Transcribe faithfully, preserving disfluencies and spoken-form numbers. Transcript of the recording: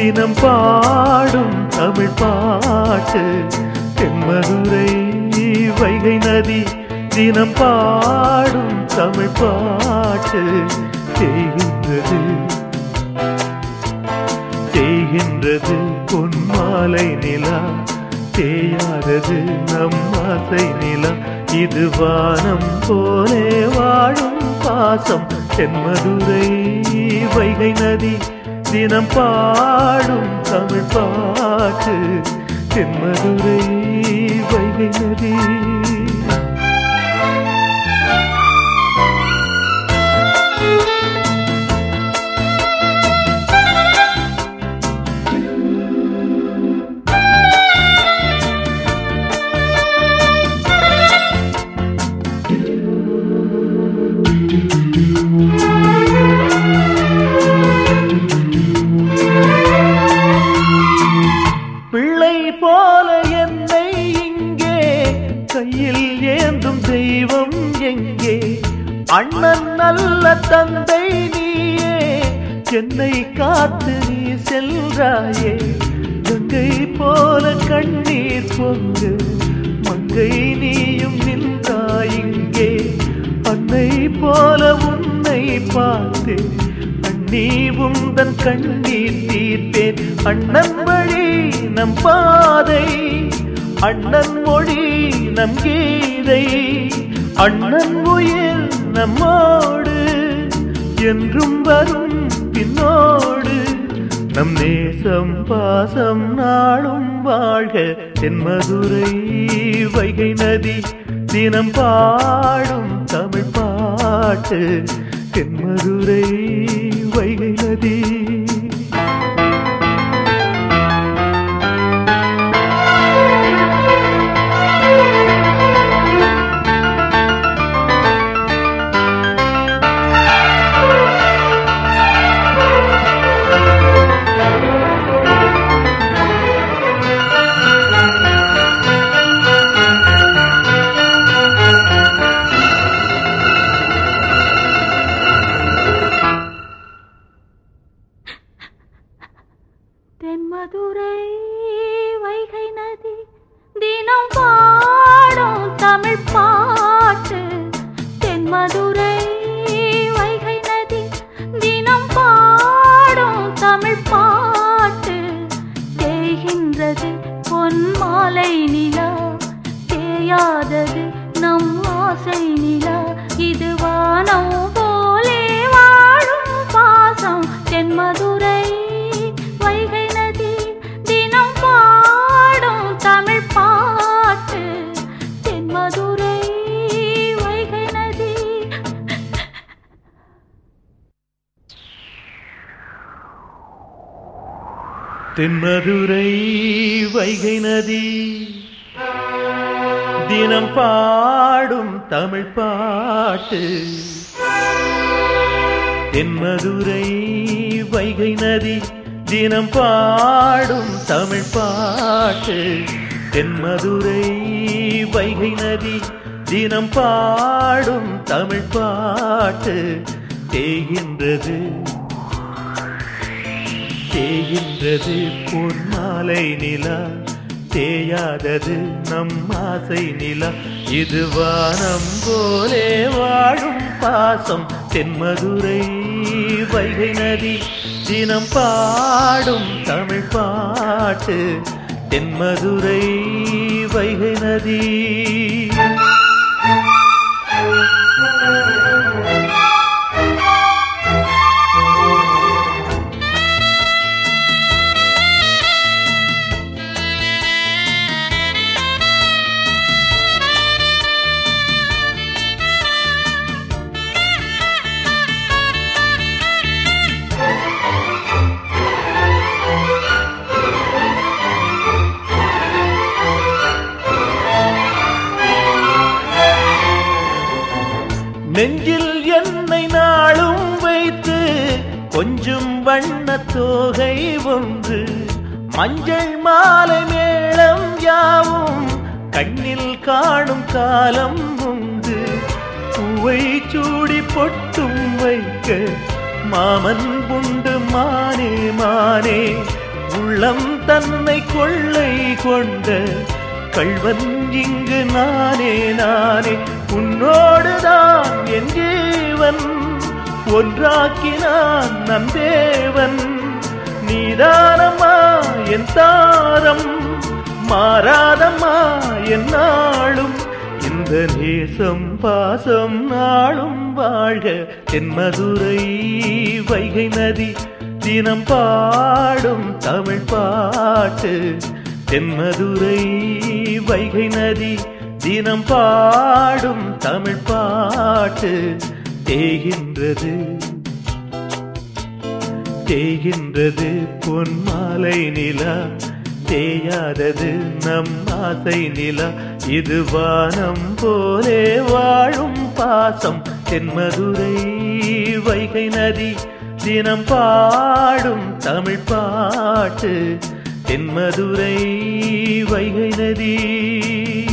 தினம் பாடும் தமிழ் பாட்டு தென்மதுரை வைகை நதி தினம் பாடும் தமிழ் பாட்டு தேய்கின்றது தேய்கின்றது பொன்மாலை நிலா தேயாதது நம் ஆசை நிலா இது வானம் போலே வாழும் பாசம் தென்மதுரை வைகை நதி தினம் பாடும் தமிழ் பாட்டு தென்மதுரை வைகை நதி பிள்ளை போல என்னை இங்கே கையில் ஏந்தும் தெய்வம் எங்கே அண்ணன் நல்ல தந்தை நீயே என்னை காத்து நீ செல்றாயே கங்கை போல கண்ணீர் பொங்கு மங்கை நீயும் நின்றாய் இங்கே அன்னை போல உன்னை பார்த்தேன் நீ உந்தன் கண்ணீர் தீர்த்தேன் அண்ணன் வழி நம் பாதை அண்ணன் மொழி நம் கீதை அண்ணன் உயிர் நம்மோடு என்றும் வரும் பின்னோடு நம் நேசம் பாசம் நாளும் வாழ்க தென்மதுரை வைகை நதி தினம் பாடும் தமிழ் பாட்டு தென்மதுரை வைகை நதி தென்மதுரை வைகை நதி தினம் பாடும் தமிழ் பாட்டு தென்மதுரை வைகை நதி தினம் பாடும் தமிழ் பாட்டு தேய்கின்றது பொன்மாலை நிலா தேயாதது நம் ஆசை நிலா இது வானம் போலே வாழும் பாசம் தென்மதுரை வைகை நதி தினம் பாடும் தமிழ் பாட்டு தென்மதுரை வைகை நதி தென்மதுரை வைகை நதி தினம் பாடும் தமிழ் பாட்டு தென்மதுரை வைகை நதி தினம் பாடும் தமிழ் பாட்டு தென்மதுரை வைகை நதி தினம் பாடும் தமிழ் பாட்டு தேய்கின்றது தேய்கின்றது பொன்மாலை நிலா தேயாதது நம் ஆசை நிலா இது வானம் போலே வாழும் பாசம் தென்மதுரை வைகை நதி தினம் பாடும் தமிழ் பாட்டு தென்மதுரை வைகை நதி நெஞ்சில் என்னை நாளும் வைத்து கொஞ்சம் வண்ண தோகை ஒன்று மஞ்சள் மாலை மேளம் யாவும் கண்ணில் காணும் காலம் உண்டு பூவை சூடி பொட்டும் வைக்க மாமன் உண்டு மானே மானே உள்ளம் தன்னை கொள்ளை கொண்ட கள்வன் இங்கு நானே நானே. உன்னோடுதான் என் ஜீவன் ஒன்றாக்கினான் நம் தேவன். நீதானம்மா என் தாரம் மாறாதம்மா என் நாளும். இந்த நேசம் பாசம் நாளும் வாழ்க. தென்மதுரை வைகை நதி தினம் பாடும் தமிழ் பாட்டு. தென்மதுரை வைகை நதி தினம் பாடும் தமிழ் பாட்டு. தேகின்றது தேகின்றது பொன்மாலை நிலா, தேயாதது நம் ஆசை நிலா. இது வானம் போலே வாழும் பாசம். தென்மதுரை வைகை நதி தினம் பாடும் தமிழ் பாட்டு. தென்மதுரை வைகை நதி.